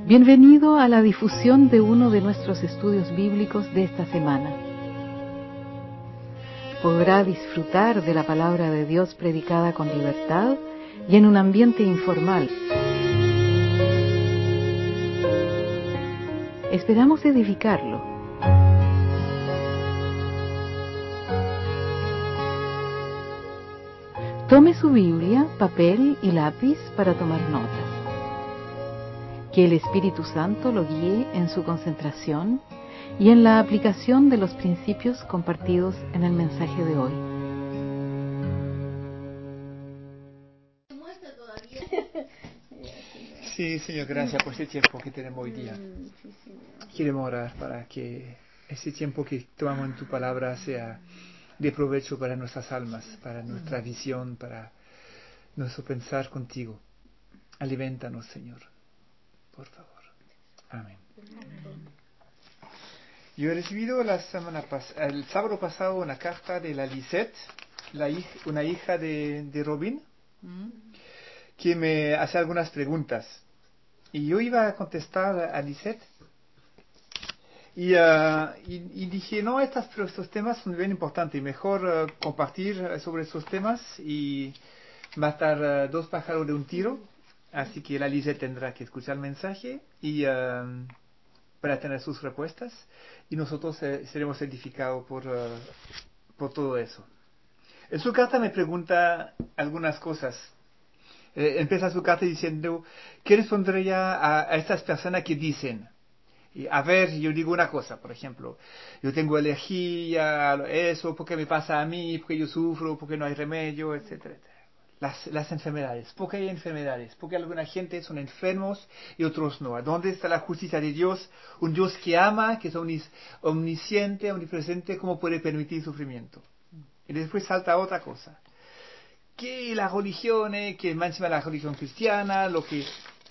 Bienvenido a la difusión de uno de nuestros estudios bíblicos de esta semana. Podrá disfrutar de la palabra de Dios predicada con libertad y en un ambiente informal. Esperamos edificarlo. Tome su Biblia, papel y lápiz para tomar notas. Que el Espíritu Santo lo guíe en su concentración y en la aplicación de los principios compartidos en el mensaje de hoy. Sí, Señor, gracias por este tiempo que tenemos hoy día. Queremos orar para que ese tiempo que tomamos en tu palabra sea de provecho para nuestras almas, para nuestra visión, para nuestro pensar contigo. Alimentanos, Señor, por favor. Amén. Yo he recibido el sábado pasado una carta de la Lisette, una hija de Robin, que me hace algunas preguntas. Y yo iba a contestar a Lisette y dije, no, estos temas son bien importantes, mejor compartir sobre estos temas y matar dos pájaros de un tiro. Así que la Lisette tendrá que escuchar el mensaje y para tener sus respuestas, y nosotros seremos edificados por todo eso. En su carta me pregunta algunas cosas. Empieza su carta diciendo, ¿qué respondería a estas personas que dicen? Y a ver, yo digo una cosa, por ejemplo, yo tengo alergia, eso, ¿por qué me pasa a mí? ¿Por qué yo sufro? ¿Por qué no hay remedio? Etcétera, etcétera. Las enfermedades. ¿Por qué hay enfermedades? Porque alguna gente son enfermos y otros no. ¿Dónde está la justicia de Dios? Un Dios que ama, que es omnisciente, omnipresente, ¿cómo puede permitir sufrimiento? Y después salta otra cosa. Que la religión, que encima la religión cristiana, lo que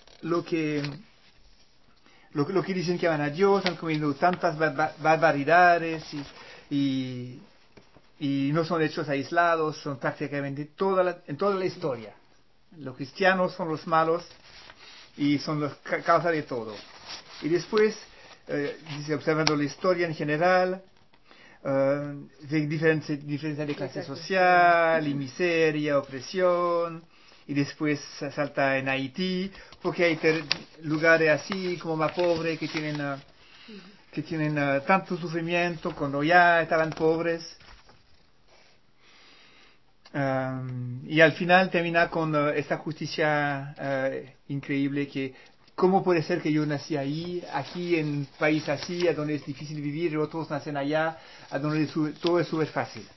dicen que van a Dios, han cometido tantas barbaridades y no son hechos aislados, son prácticamente en toda la historia. Los cristianos son los malos y son la causa de todo. Y después, dice, observando la historia en general, de diferencia de clase social, y miseria, opresión, y después salta en Haití, porque hay lugares así como más pobres que tienen tanto sufrimiento cuando ya estaban pobres. Y al final termina con esta justicia increíble que ¿cómo puede ser que yo nací aquí en un país así, a donde es difícil vivir, y otros nacen allá, a donde todo es súper fácil?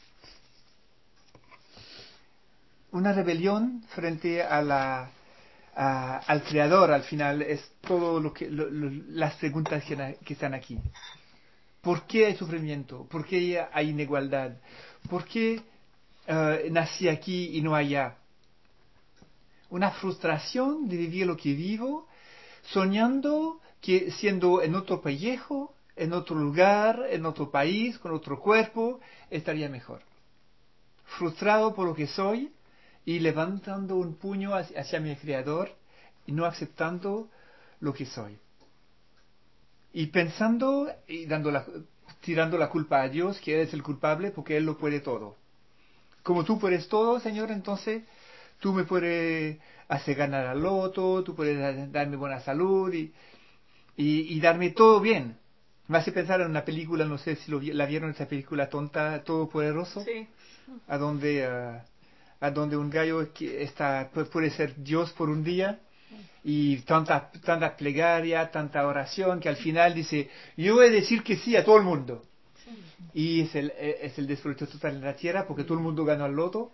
Una rebelión frente al Creador, al final, es todo las preguntas que están aquí. ¿Por qué hay sufrimiento? ¿Por qué hay inigualdad? ¿Por qué nací aquí y no allá? Una frustración de vivir lo que vivo, soñando que siendo en otro pellejo, en otro lugar, en otro país, con otro cuerpo, estaría mejor. Frustrado por lo que soy y levantando un puño hacia mi Creador y no aceptando lo que soy. Y pensando y tirando la culpa a Dios, que Él es el culpable porque Él lo puede todo. Como tú puedes todo, Señor, entonces tú me puedes hacer ganar al loto, tú puedes darme buena salud y darme todo bien. Me hace pensar en una película, no sé si la vieron, esa película tonta, Todopoderoso. Sí. A donde un gallo puede ser Dios por un día, y tanta plegaria, tanta oración, que al final dice, yo voy a decir que sí a todo el mundo. Y es el desperdicio total en la tierra, porque todo el mundo ganó al loto.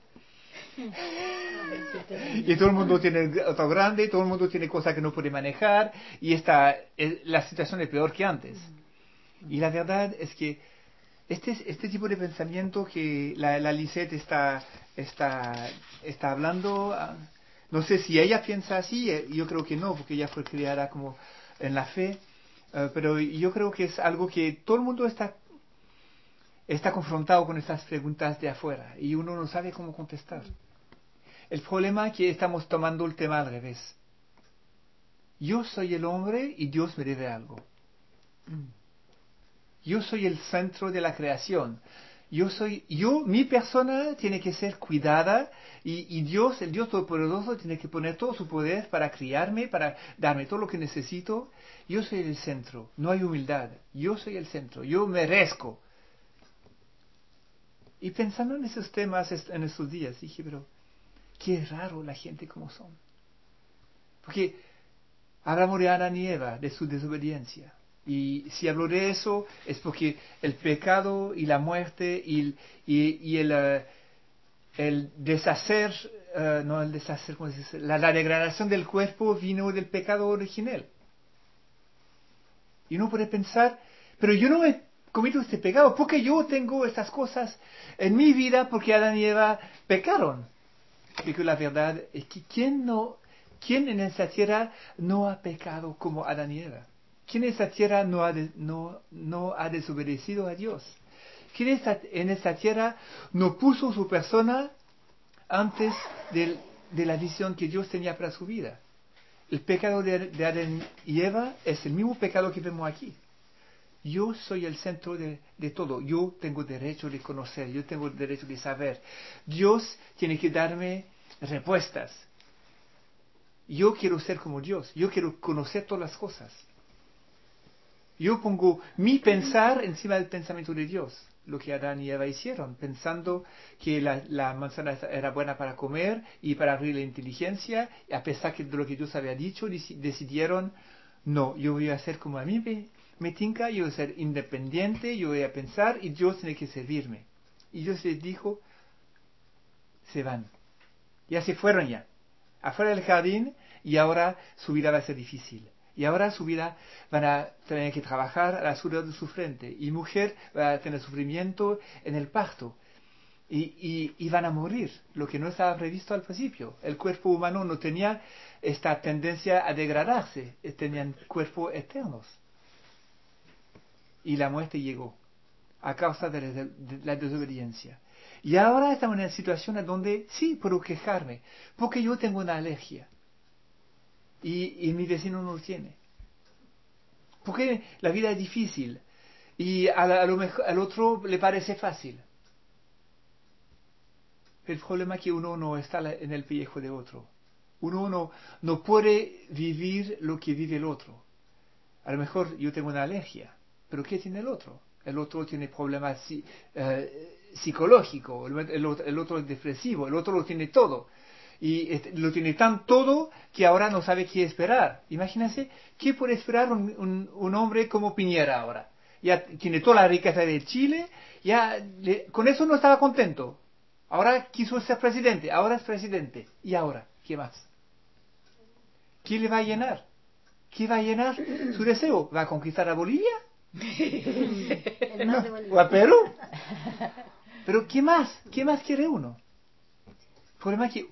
Y todo el mundo tiene auto grande, todo el mundo tiene cosas que no puede manejar, y la situación es peor que antes. Y la verdad es que este tipo de pensamiento que la Lisette está hablando, no sé si ella piensa así, yo creo que no, porque ella fue criada como en la fe, pero yo creo que es algo que todo el mundo está confrontado con estas preguntas de afuera, y uno no sabe cómo contestar. El problema es que estamos tomando el tema al revés. yo soy el hombre y Dios me debe algo. Yo soy el centro de la creación. Mi persona tiene que ser cuidada y Dios, el Dios Todopoderoso, tiene que poner todo su poder para criarme, para darme todo lo que necesito. Yo soy el centro, no hay humildad. Yo soy el centro, yo merezco. Y pensando en esos temas en estos días, dije, pero qué raro la gente como son. Porque hablamos de Adán y Eva, de su desobediencia. Y si hablo de eso es porque el pecado y la muerte y el deshacer, no el deshacer, ¿cómo se dice? La degradación del cuerpo vino del pecado original. Y uno puede pensar, pero yo no he cometido este pecado, porque yo tengo estas cosas en mi vida, porque Adán y Eva pecaron. Porque la verdad es que ¿quién en esta tierra no ha pecado como Adán y Eva? ¿Quién en esta tierra no ha desobedecido a Dios? ¿Quién en esta tierra no puso su persona antes de la visión que Dios tenía para su vida? El pecado de Adán y Eva es el mismo pecado que vemos aquí. Yo soy el centro de todo. Yo tengo derecho de conocer, yo tengo derecho de saber. Dios tiene que darme respuestas. Yo quiero ser como Dios. Yo quiero conocer todas las cosas. Yo pongo mi pensar encima del pensamiento de Dios. Lo que Adán y Eva hicieron, pensando que la manzana era buena para comer y para abrir la inteligencia, a pesar de lo que Dios había dicho, decidieron, no, yo voy a hacer como a mí me tinca, yo voy a ser independiente, yo voy a pensar y Dios tiene que servirme. Y Dios les dijo, se van. Ya se fueron ya, afuera del jardín, y ahora su vida va a ser difícil. Y ahora su vida van a tener que trabajar a la sudor de su frente. Y mujer va a tener sufrimiento en el parto. Y van a morir, lo que no estaba previsto al principio. El cuerpo humano no tenía esta tendencia a degradarse, tenían cuerpos eternos. Y la muerte llegó a causa de la desobediencia. Y ahora estamos en una situación en donde sí puedo quejarme, porque yo tengo una alergia. Y mi vecino no lo tiene. Porque la vida es difícil y a lo mejor al otro le parece fácil. El problema es que uno no está en el pellejo de otro. Uno no puede vivir lo que vive el otro. A lo mejor yo tengo una alergia, pero ¿qué tiene el otro? El otro tiene problemas psicológicos, el otro es depresivo, el otro lo tiene todo. Y lo tiene tan todo que ahora no sabe qué esperar. Imagínense, ¿qué puede esperar un hombre como Piñera ahora? Ya tiene toda la riqueza de Chile, con eso no estaba contento. Ahora quiso ser presidente, ahora es presidente. ¿Y ahora? ¿Qué más? ¿Qué le va a llenar? ¿Qué va a llenar su deseo? ¿Va a conquistar a Bolivia? No. ¿O a Perú? Pero ¿qué más? ¿Qué más quiere uno? El problema es que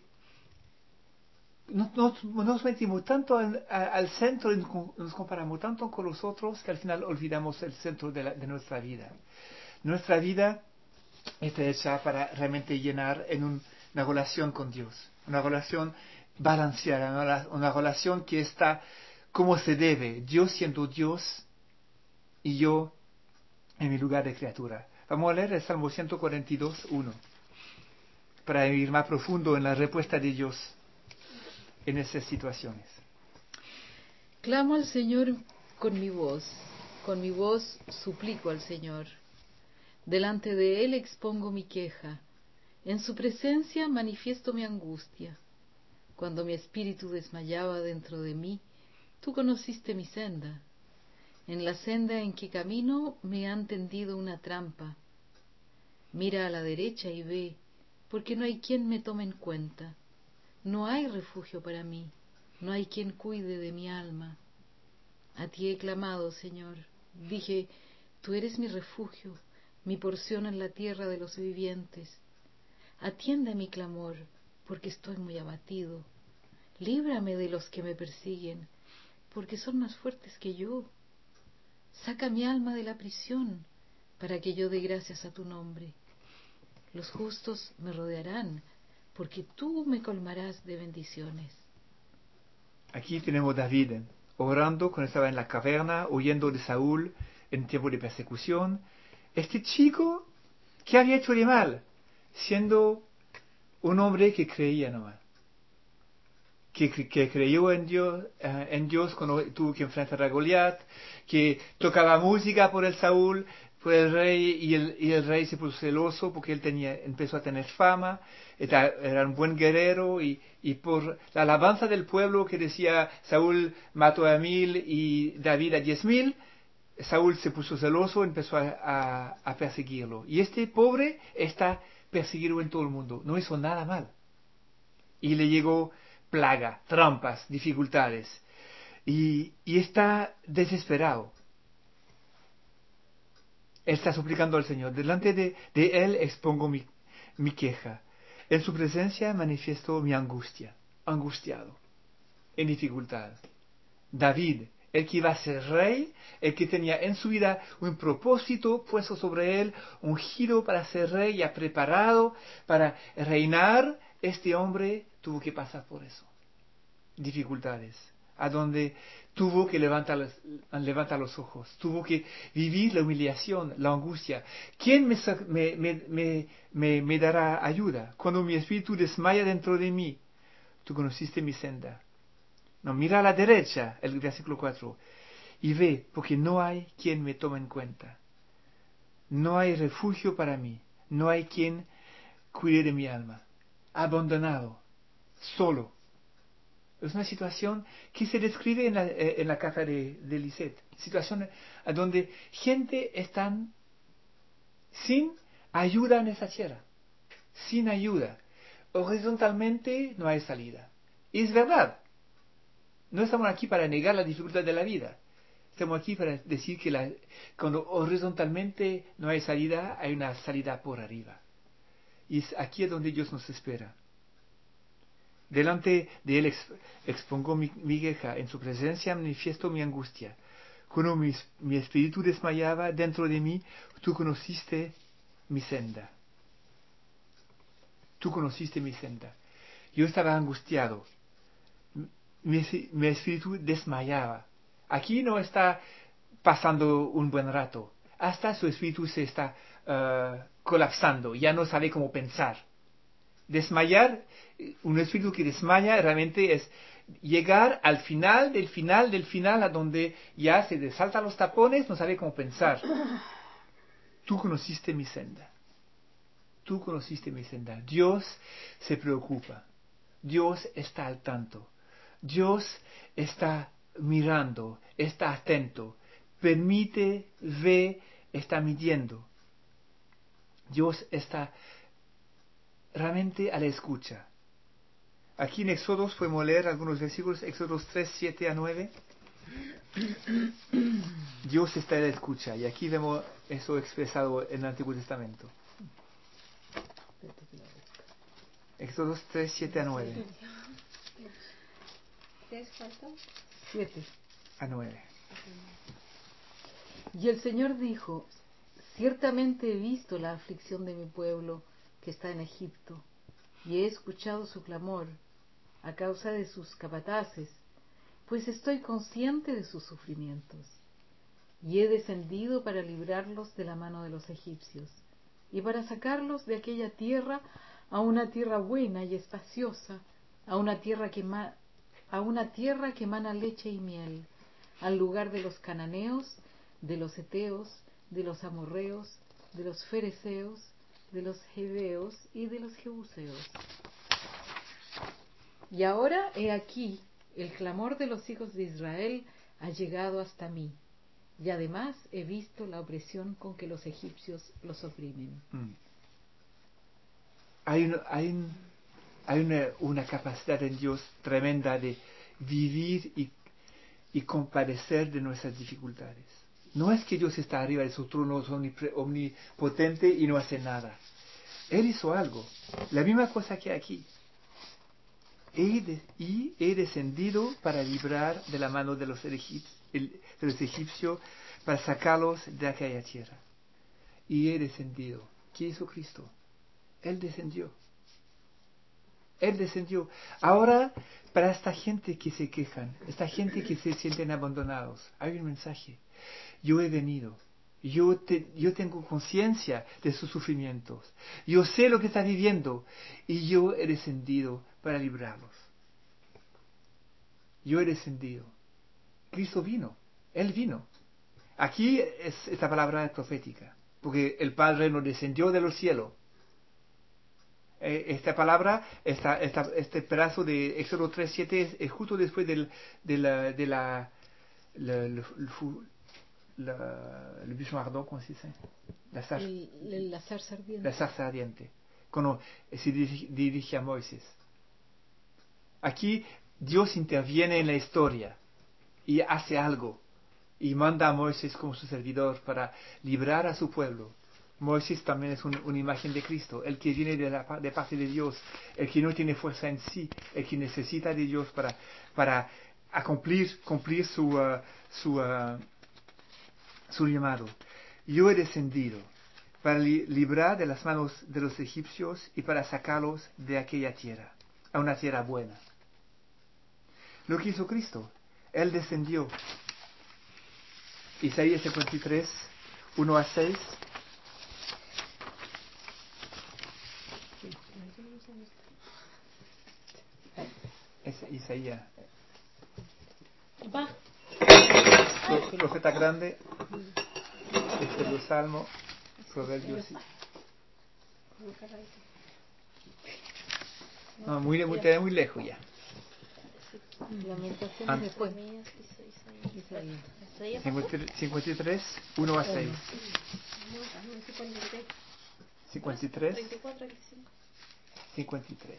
nos metimos tanto al centro y nos comparamos tanto con los otros que al final olvidamos el centro de nuestra vida. Nuestra vida está hecha para realmente llenar en una relación con Dios, una relación balanceada, una relación que está como se debe, Dios siendo Dios y yo en mi lugar de criatura. Vamos a leer el Salmo 142, 1, para ir más profundo en la respuesta de Dios en esas situaciones. Clamo al Señor con mi voz suplico al Señor. Delante de Él expongo mi queja, en su presencia manifiesto mi angustia. Cuando mi espíritu desmayaba dentro de mí, tú conociste mi senda. En la senda en que camino me han tendido una trampa. Mira a la derecha y ve, porque no hay quien me tome en cuenta. No hay refugio para mí, no hay quien cuide de mi alma. A ti he clamado, Señor. Dije, tú eres mi refugio, mi porción en la tierra de los vivientes. Atiende a mi clamor, porque estoy muy abatido. Líbrame de los que me persiguen, porque son más fuertes que yo. Saca mi alma de la prisión, para que yo dé gracias a tu nombre. Los justos me rodearán, porque tú me colmarás de bendiciones. Aquí tenemos David orando cuando estaba en la caverna, huyendo de Saúl en tiempo de persecución. Este chico, ¿qué había hecho de mal? Siendo un hombre que creía nomás. Que creyó en Dios cuando tuvo que enfrentar a Goliat, que tocaba música por el Saúl, por el rey, y el rey se puso celoso porque él empezó a tener fama, era un buen guerrero, y por la alabanza del pueblo que decía Saúl mató a 1000 y David a 10.000, Saúl se puso celoso y empezó a perseguirlo. Y este pobre está perseguido en todo el mundo, no hizo nada mal. Y le llegó plaga, trampas, dificultades. Y está desesperado. Él está suplicando al Señor. Delante de Él expongo mi queja. En su presencia manifiesto mi angustia. Angustiado. En dificultad. David, el que iba a ser rey, el que tenía en su vida un propósito puesto sobre él, ungido para ser rey, ya preparado para reinar, este hombre tuvo que pasar por eso. Dificultades, a donde tuvo que levantar los ojos, tuvo que vivir la humillación, la angustia. ¿Quién me dará ayuda? Cuando mi espíritu desmaya dentro de mí, tú conociste mi senda. No, mira a la derecha, el versículo 4, y ve, porque no hay quien me tome en cuenta. No hay refugio para mí, no hay quien cuide de mi alma. Abandonado, solo. Es una situación que se describe en la carta de Lisette. Situación a donde gente está sin ayuda en esa tierra. Sin ayuda. Horizontalmente no hay salida. Y es verdad. No estamos aquí para negar la dificultad de la vida. Estamos aquí para decir que cuando horizontalmente no hay salida, hay una salida por arriba. Y es aquí donde Dios nos espera. Delante de Él expongo mi queja, en su presencia manifiesto mi angustia. Cuando mi espíritu desmayaba dentro de mí, tú conociste mi senda. Tú conociste mi senda. Yo estaba angustiado. Mi espíritu desmayaba. Aquí no está pasando un buen rato. Hasta su espíritu se está colapsando. Ya no sabe cómo pensar. Desmayar, un espíritu que desmaya realmente es llegar al final del final del final, a donde ya se le saltan los tapones, no sabe cómo pensar. Tú conociste mi senda. Tú conociste mi senda. Dios se preocupa. Dios está al tanto. Dios está mirando, está atento. Permite, ve, está midiendo. Dios está realmente a la escucha. Aquí en Éxodos podemos leer algunos versículos, Éxodos 3, 7 a 9. Dios está a la escucha, y aquí vemos eso expresado en el Antiguo Testamento. Éxodos 3, 7 a 9. ¿Qué falta? 7. A 9. Y el Señor dijo: ciertamente he visto la aflicción de mi pueblo que está en Egipto, y he escuchado su clamor a causa de sus capataces, pues estoy consciente de sus sufrimientos. Y he descendido para librarlos de la mano de los egipcios, y para sacarlos de aquella tierra a una tierra buena y espaciosa, a una tierra que emana leche y miel, al lugar de los cananeos, de los heteos, de los amorreos, de los fereceos, de los heveos y de los jebuseos. Y ahora he aquí, el clamor de los hijos de Israel ha llegado hasta mí, y además he visto la opresión con que los egipcios los oprimen. Hay una capacidad en Dios tremenda de vivir y compadecer de nuestras dificultades. No es que Dios está arriba de su trono, es omnipotente y no hace nada. Él hizo algo, la misma cosa que aquí. He descendido para librar de la mano de los egipcios, para sacarlos de aquella tierra. Y he descendido. ¿Qué hizo Cristo? Él descendió. Él descendió. Ahora, para esta gente que se quejan, esta gente que se sienten abandonados, hay un mensaje. Yo he venido. Yo tengo conciencia de sus sufrimientos. Yo sé lo que está viviendo. Y yo he descendido para librarlos. Yo he descendido. Cristo vino. Él vino. Aquí esta palabra es profética. Porque el Padre no descendió de los cielos. Esta palabra, este pedazo de Éxodo 3:7 es justo después le buisson ardent, ¿cómo se dice? La zarza ardiente. La zarza ardiente. Cuando se dirige a Moisés. Aquí Dios interviene en la historia y hace algo. Y manda a Moisés como su servidor para librar a su pueblo. Moisés también es una imagen de Cristo, el que viene de parte de Dios, el que no tiene fuerza en sí, el que necesita de Dios para cumplir su llamado. Yo he descendido para librar de las manos de los egipcios y para sacarlos de aquella tierra, a una tierra buena. Lo que hizo Cristo, Él descendió. Isaías 53, 1-6. Es Isaías. Profeta grande. Este es los Salmos, Proverbios. No, muy lejos ya. Lamentaciones después. 53, 1-6. 53. 53.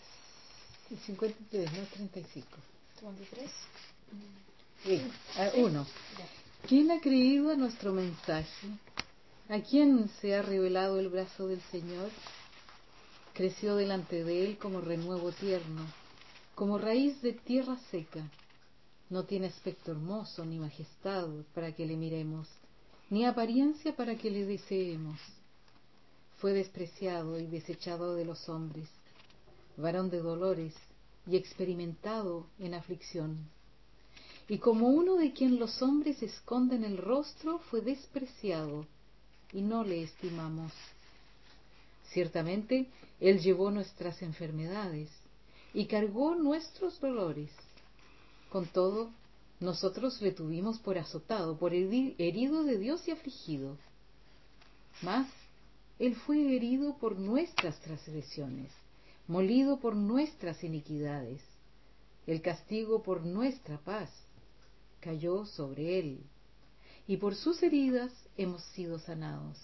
53, no 35. 53. Sí, 1. ¿Quién ha creído a nuestro mensaje? ¿A quién se ha revelado el brazo del Señor? Creció delante de él como renuevo tierno, como raíz de tierra seca. No tiene aspecto hermoso ni majestad para que le miremos, ni apariencia para que le deseemos. Fue despreciado y desechado de los hombres, varón de dolores y experimentado en aflicción. Y como uno de quien los hombres esconden el rostro, fue despreciado y no le estimamos. Ciertamente, Él llevó nuestras enfermedades y cargó nuestros dolores. Con todo, nosotros le tuvimos por azotado, por herido de Dios y afligido. Mas Él fue herido por nuestras transgresiones, molido por nuestras iniquidades. El castigo por nuestra paz cayó sobre Él, y por sus heridas hemos sido sanados.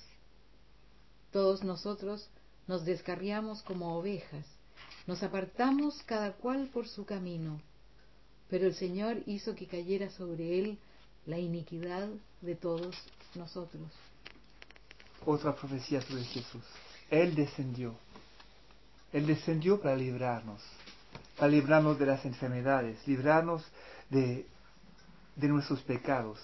Todos nosotros nos descarriamos como ovejas, nos apartamos cada cual por su camino, pero el Señor hizo que cayera sobre Él la iniquidad de todos nosotros. Otra profecía sobre Jesús. Él descendió. Él descendió para librarnos de las enfermedades, librarnos de nuestros pecados.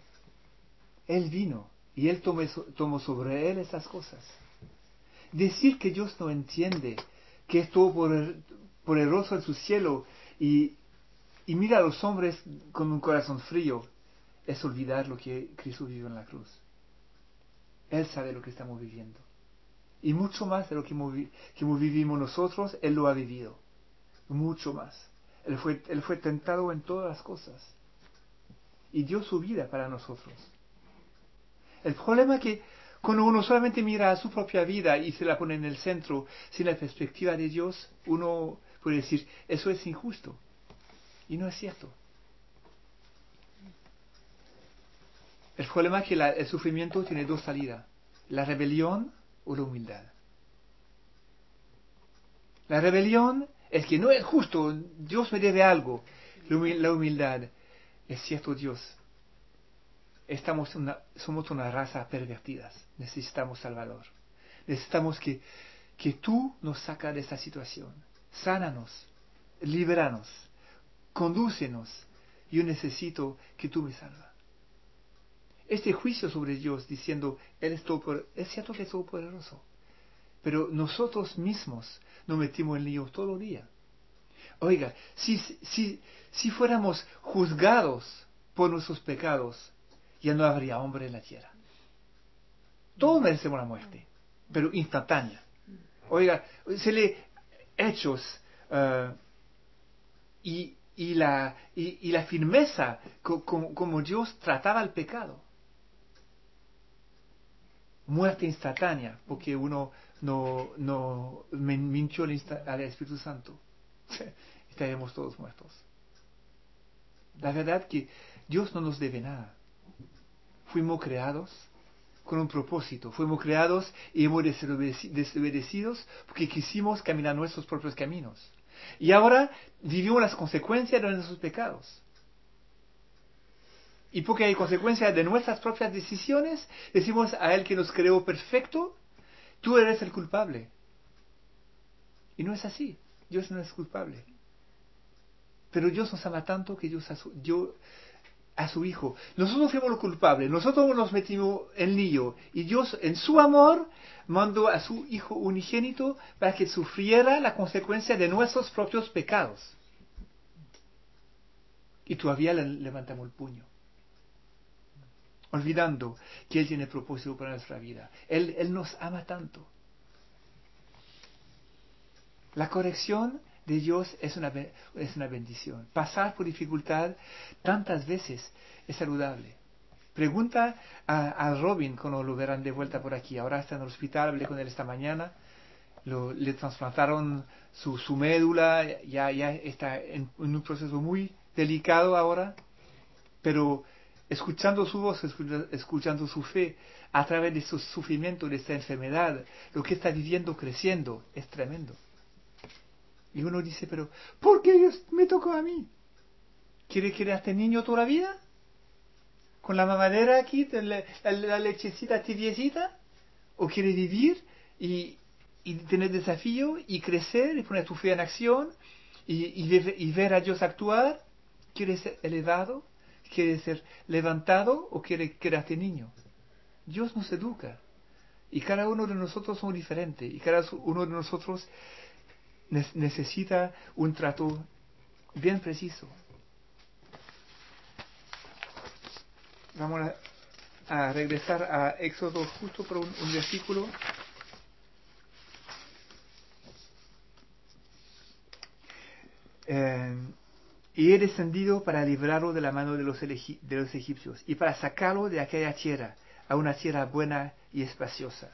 Él vino y Él tomó sobre Él esas cosas. Decir que Dios no entiende, que estuvo poderoso en su cielo y mira a los hombres con un corazón frío, es olvidar lo que Cristo vivió en la cruz. Él sabe lo que estamos viviendo. Y mucho más de lo que vivimos nosotros, Él lo ha vivido. Mucho más. Él fue tentado en todas las cosas. Y dio su vida para nosotros. El problema es que cuando uno solamente mira a su propia vida y se la pone en el centro, sin la perspectiva de Dios, uno puede decir, eso es injusto. Y no es cierto. El problema es que el sufrimiento tiene dos salidas. La rebelión o la humildad. La rebelión es que no es justo, Dios me debe algo. La humildad, es cierto Dios. Somos una raza pervertida. Necesitamos Salvador. Necesitamos que tú nos sacas de esta situación. Sánanos, libéranos, condúcenos. Yo necesito que tú me salvas. Este juicio sobre Dios diciendo, es cierto que es todopoderoso, pero nosotros mismos nos metimos en líos todo el día. Oiga, si fuéramos juzgados por nuestros pecados, ya no habría hombre en la tierra. Todos merecemos la muerte, pero instantánea. Oiga, se lee Hechos y la firmeza como Dios trataba el pecado. Muerte instantánea, porque uno no mintió al Espíritu Santo. Estaremos todos muertos. La verdad que Dios no nos debe nada. Fuimos creados con un propósito. Fuimos creados y hemos desobedecidos porque quisimos caminar nuestros propios caminos. Y ahora vivimos las consecuencias de nuestros pecados. Y porque hay consecuencias de nuestras propias decisiones, decimos a Él que nos creó perfecto, tú eres el culpable. Y no es así. Dios no es culpable. Pero Dios nos ama tanto que Dios dio a su Hijo. Nosotros fuimos los culpables, nosotros nos metimos en lío. Y Dios, en su amor, mandó a su Hijo unigénito para que sufriera la consecuencia de nuestros propios pecados. Y todavía levantamos el puño, olvidando que Él tiene propósito para nuestra vida. Él nos ama tanto. La corrección de Dios es una bendición. Pasar por dificultad tantas veces es saludable. Pregunta a Robin cuando lo verán de vuelta por aquí. Ahora está en el hospital, hablé con él esta mañana. Le trasplantaron su médula, ya está en un proceso muy delicado ahora. Pero escuchando su voz, escuchando su fe, a través de su sufrimiento, de esta enfermedad, lo que está viviendo, creciendo, es tremendo. Y uno dice, pero ¿por qué Dios me tocó a mí? ¿Quiere quedarte niño toda la vida? ¿Con la mamadera aquí, la lechecita tibiecita? ¿O quiere vivir y tener desafío y crecer y poner tu fe en acción y ver a Dios actuar? ¿Quiere ser elevado? ¿Quiere ser levantado o quiere quedarte niño? Dios nos educa. Y cada uno de nosotros somos diferentes. Y cada uno de nosotros necesita un trato bien preciso. Vamos a regresar a Éxodo justo por un versículo. Y he descendido para librarlo de la mano de los egipcios y para sacarlo de aquella tierra a una tierra buena y espaciosa.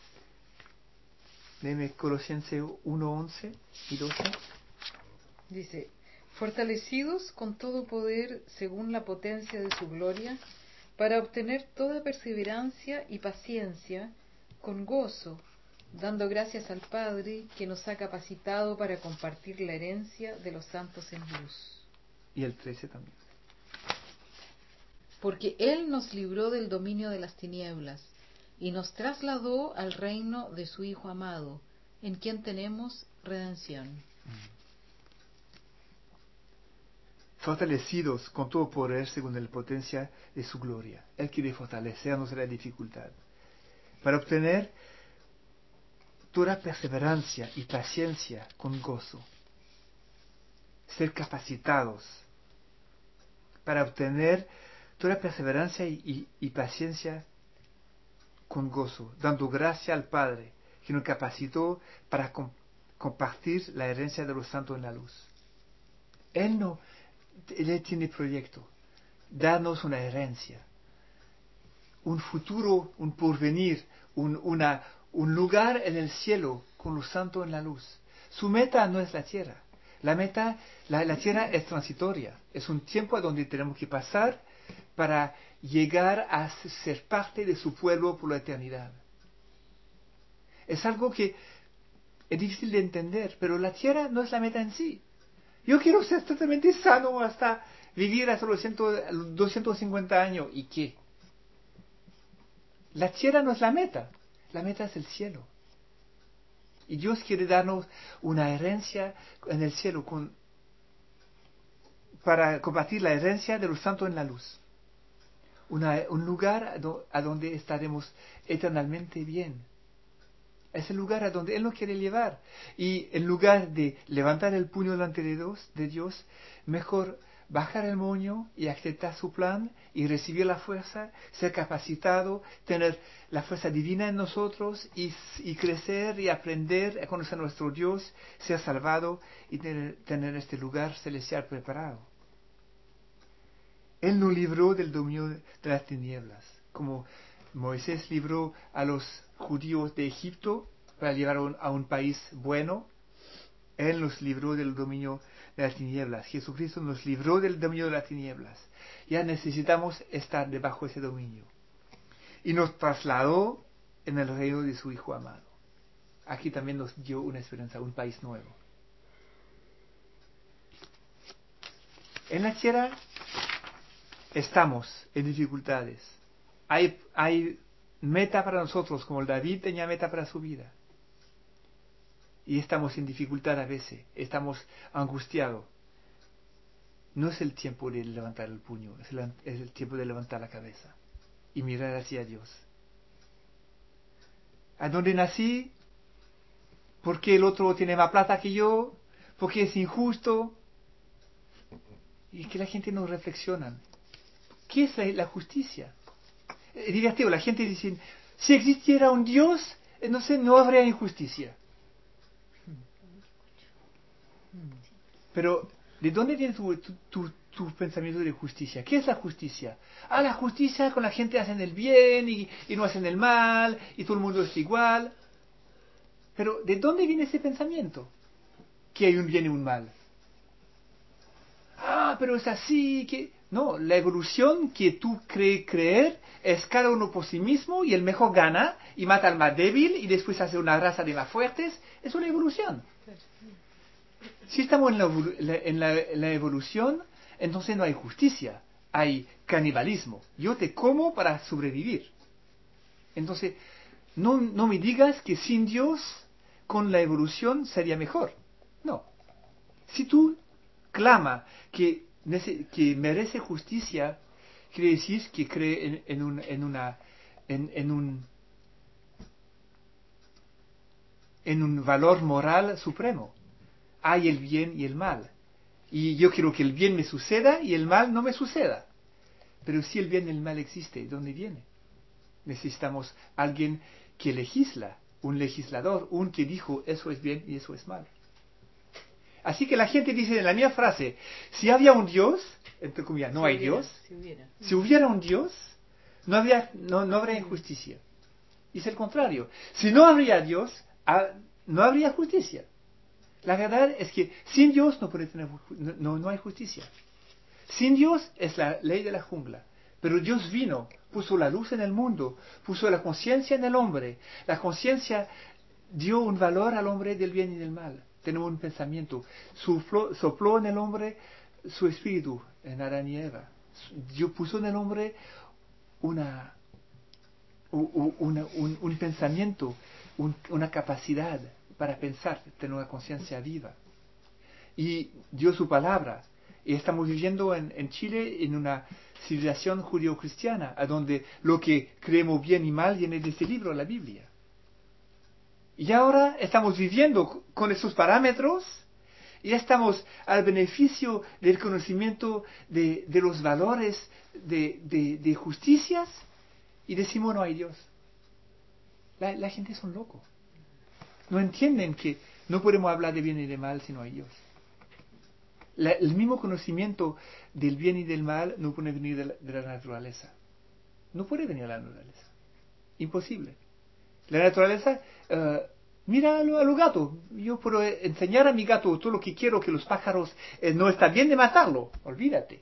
Léeme Colosenses 1:11 y 12. Dice, fortalecidos con todo poder según la potencia de su gloria, para obtener toda perseverancia y paciencia con gozo, dando gracias al Padre que nos ha capacitado para compartir la herencia de los santos en luz. Y el 13 también. Porque Él nos libró del dominio de las tinieblas y nos trasladó al reino de su Hijo amado, en quien tenemos redención. Fortalecidos con todo poder según la potencia de su gloria. Él quiere fortalecernos en la dificultad, para obtener toda perseverancia y paciencia con gozo. Ser capacitados para obtener toda perseverancia y paciencia con gozo, dando gracia al Padre, que nos capacitó para compartir la herencia de los santos en la luz. Él tiene proyecto, darnos una herencia, un futuro, un porvenir, un lugar en el cielo con los santos en la luz. Su meta no es la tierra. La tierra es transitoria, es un tiempo a donde tenemos que pasar para llegar a ser parte de su pueblo por la eternidad. Es algo que es difícil de entender, pero la tierra no es la meta en sí. Yo quiero ser totalmente sano hasta vivir hasta los 250 años. ¿Y qué? La tierra no es la meta es el cielo. Y Dios quiere darnos una herencia en el cielo para compartir la herencia de los santos en la luz. Un lugar a donde estaremos eternamente bien. Es el lugar a donde Él nos quiere llevar. Y en lugar de levantar el puño delante de Dios, mejor bajar el moño y aceptar su plan y recibir la fuerza, ser capacitado, tener la fuerza divina en nosotros y crecer y aprender a conocer a nuestro Dios, ser salvado y tener este lugar celestial preparado. Él nos libró del dominio de las tinieblas, como Moisés libró a los judíos de Egipto para llevar a un país bueno. Él nos libró del dominio de las tinieblas. Jesucristo nos libró del dominio de las tinieblas. Ya necesitamos estar debajo de ese dominio. Y nos trasladó en el reino de su Hijo amado. Aquí también nos dio una esperanza, un país nuevo. En la tierra estamos en dificultades. Hay meta para nosotros, como David tenía meta para su vida. Y estamos en dificultad a veces, estamos angustiados. No es el tiempo de levantar el puño, es el tiempo de levantar la cabeza y mirar hacia Dios. ¿A dónde nací? ¿Por qué el otro tiene más plata que yo? ¿Por qué es injusto? Y que la gente no reflexiona. ¿Qué es la justicia? Es divertido, la gente dice, si existiera un Dios, entonces no habría injusticia. Pero, ¿de dónde viene tu pensamiento de justicia? ¿Qué es la justicia? La justicia con la gente hacen el bien y no hacen el mal, y todo el mundo es igual. Pero, ¿de dónde viene ese pensamiento? Que hay un bien y un mal. Pero es así que... No, la evolución que tú creer es cada uno por sí mismo y el mejor gana y mata al más débil y después hace una raza de más fuertes. Es una evolución. Si estamos en la evolución, entonces no hay justicia, hay canibalismo. Yo te como para sobrevivir. Entonces, no me digas que sin Dios, con la evolución, sería mejor. No. Si tú clama que merece justicia, quiere decir que cree en un valor moral supremo. Hay el bien y el mal. Y yo quiero que el bien me suceda y el mal no me suceda. Pero si el bien y el mal existe, ¿de dónde viene? Necesitamos alguien que legisla, un legislador, un que dijo eso es bien y eso es mal. Así que la gente dice en la misma frase, si había un Dios, entre comillas, no hay Dios, si hubiera un Dios, no habría injusticia. Y es el contrario. Si no habría Dios, no habría justicia. La verdad es que sin Dios no hay justicia. Sin Dios es la ley de la jungla. Pero Dios vino, puso la luz en el mundo, puso la conciencia en el hombre. La conciencia dio un valor al hombre del bien y del mal. Tenemos un pensamiento. Sopló en el hombre su espíritu, en Adán y Eva. Dios puso en el hombre un pensamiento, una capacidad para pensar, tener una conciencia viva. Y dio su palabra. Y estamos viviendo en Chile en una civilización judío-cristiana, a donde lo que creemos bien y mal viene de este libro, la Biblia. Y ahora estamos viviendo con esos parámetros y estamos al beneficio del conocimiento de los valores de justicias y decimos no hay Dios. La gente son locos. No entienden que no podemos hablar de bien y de mal si no hay Dios. El mismo conocimiento del bien y del mal no puede venir de la naturaleza. No puede venir de la naturaleza. Imposible. La naturaleza, mira a los gatos. Yo puedo enseñar a mi gato todo lo que quiero, que los pájaros no está bien de matarlo. Olvídate.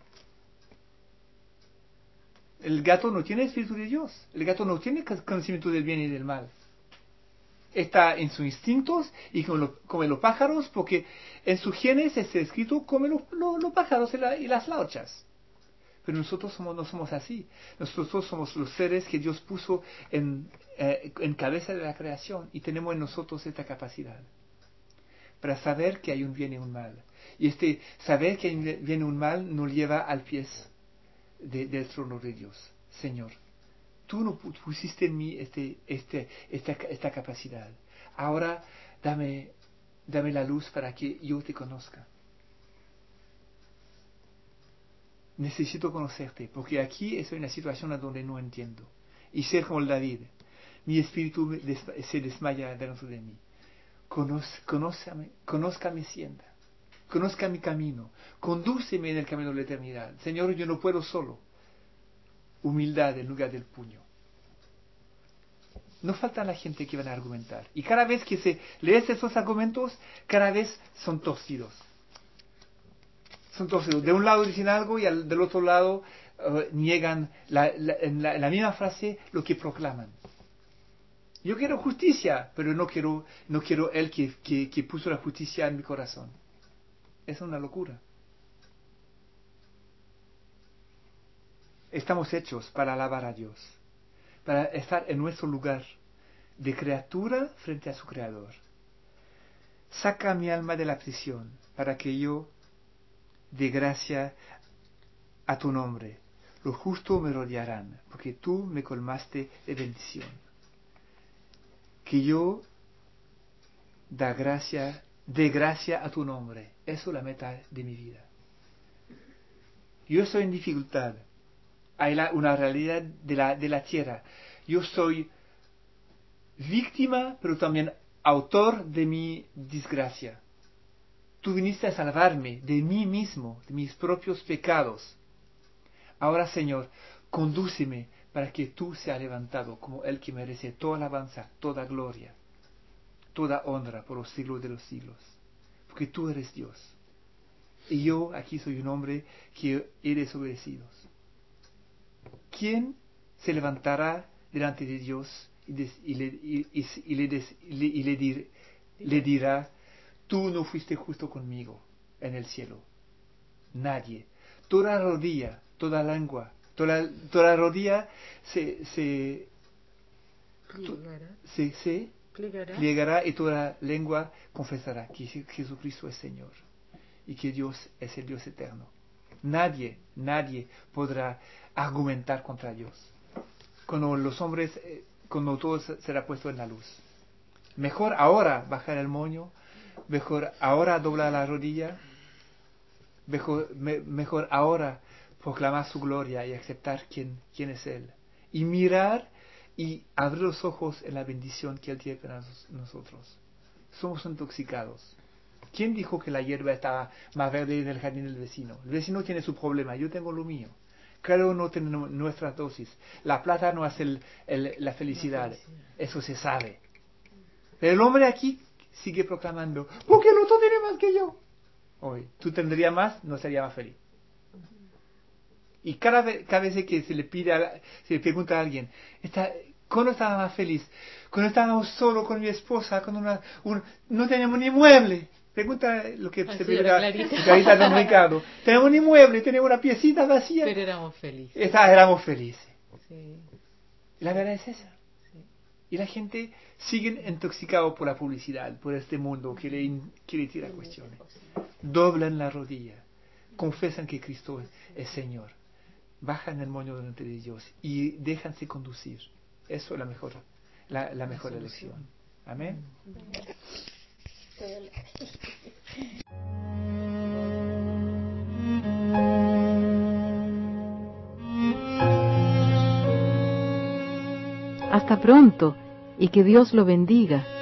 El gato no tiene espíritu de Dios. El gato no tiene conocimiento del bien y del mal. Está en sus instintos y come los pájaros porque en sus genes está escrito come los pájaros y las lauchas. Pero nosotros no somos así. Nosotros somos los seres que Dios puso en cabeza de la creación y tenemos en nosotros esta capacidad para saber que hay un bien y un mal. Y saber que hay un bien y un mal nos lleva al pie del trono de Dios. Señor, tú no pusiste en mí esta capacidad. ahora dame la luz para que yo te conozca. Necesito conocerte, porque aquí estoy en una situación en donde no entiendo. Y ser como el David, mi espíritu se desmaya dentro de mí. Conozca mi senda, conozca mi camino, condúceme en el camino de la eternidad. Señor, yo no puedo solo. Humildad en lugar del puño. No falta la gente que van a argumentar. Y cada vez que se lees esos argumentos, cada vez son torcidos. Son torcidos. De un lado dicen algo y del otro lado niegan en la misma frase lo que proclaman. Yo quiero justicia, pero no quiero el que puso la justicia en mi corazón. Es una locura. Estamos hechos para alabar a Dios, para estar en nuestro lugar de criatura frente a su Creador. Saca mi alma de la prisión para que yo dé gracia a tu nombre. Los justos me rodearán, porque tú me colmaste de bendición. Que yo dé gracia a tu nombre. Eso es la meta de mi vida. Yo estoy en dificultad. Hay una realidad de la tierra. Yo soy víctima, pero también autor de mi desgracia. Tú viniste a salvarme de mí mismo, de mis propios pecados. Ahora, Señor, condúceme para que tú seas levantado como el que merece toda alabanza, toda gloria, toda honra por los siglos de los siglos. Porque tú eres Dios. Y yo aquí soy un hombre que he desobedecido. ¿Quién se levantará delante de Dios y le dirá, tú no fuiste justo conmigo en el cielo? Nadie. Toda rodilla, toda lengua, toda rodilla se plegará y toda lengua confesará que Jesucristo es Señor y que Dios es el Dios eterno. Nadie podrá argumentar contra Dios. Cuando todo será puesto en la luz. Mejor ahora bajar el moño, mejor ahora doblar la rodilla, mejor ahora proclamar su gloria y aceptar quién es Él. Y mirar y abrir los ojos en la bendición que Él tiene para nosotros. Somos intoxicados. ¿Quién dijo que la hierba estaba más verde en el jardín del vecino? El vecino tiene su problema, yo tengo lo mío. Cada uno tiene nuestra dosis. La plata no hace la felicidad, eso se sabe. Pero el hombre aquí sigue proclamando, porque el otro tiene más que yo. Hoy, tú tendrías más, no sería más feliz. Y cada vez que se le pregunta a alguien, ¿cuándo estaba más feliz? Cuando estábamos solo con mi esposa, no teníamos ni mueble. Pregunta lo que se pregunta Clarita Don Ricardo. Tenemos ni mueble, tenemos una piecita vacía. Pero éramos felices. Éramos felices. Sí. La verdad es esa. Sí. Y la gente sigue intoxicado por la publicidad, por este mundo que le tira cuestiones. Doblan la rodilla, confesan que Cristo es Señor, bajan el moño delante de Dios y déjanse conducir. Eso es la mejor elección. Amén. Hasta pronto y que Dios lo bendiga.